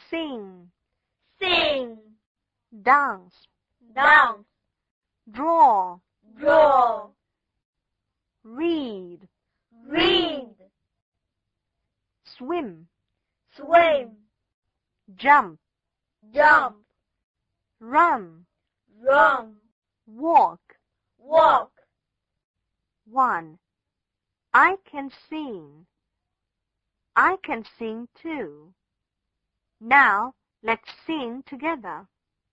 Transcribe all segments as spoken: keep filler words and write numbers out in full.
Sing, sing, dance, dance, draw, draw, read, read, swim, swim, jump, jump, run, run, walk. walk. One. I can sing. I can sing too. Now let's sing together.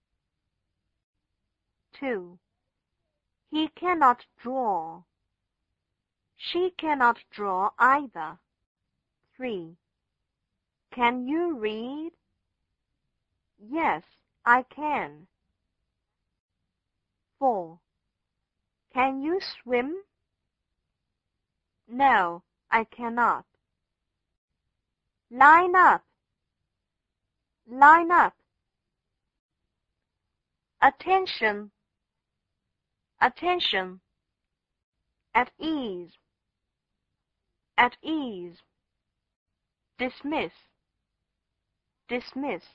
Two. He cannot draw. She cannot draw either. Three. Can you read? Yes, I can. Four. Can you swim? No, I cannot. Line up. Line up. Attention. Attention. At ease. At ease. Dismiss. Dismiss.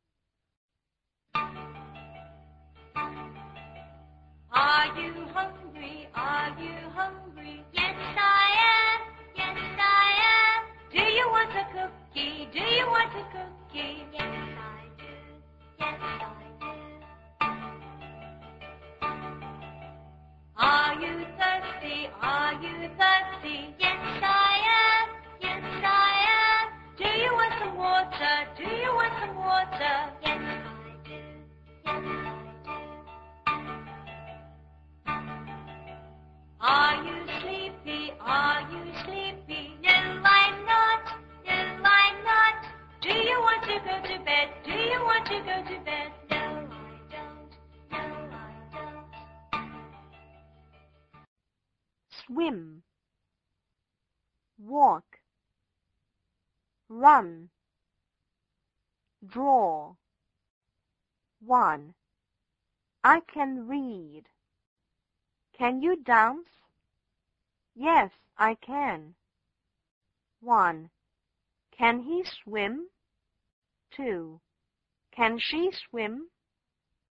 Are you hungry? Are you hungry? Yes, I am. Yes, I am. Do you want a cookie? Do you want a cookie? Yes, I do. Yes, I do. Are you thirsty? Are you thirsty? Yes, I am. Yes, I am. Do you want some water? Do you want some water? Yes, I do. Yes, I do. Are you sleepy? Are you sleepy? No, I'm not. No, I'm not. Do you want to go to bed? Do you want to go to bed? No, I don't. No, I don't. Swim. Walk. Run. Draw. One. I can read. Can you dance? Yes, I can. One. Can he swim? Two. Can she swim?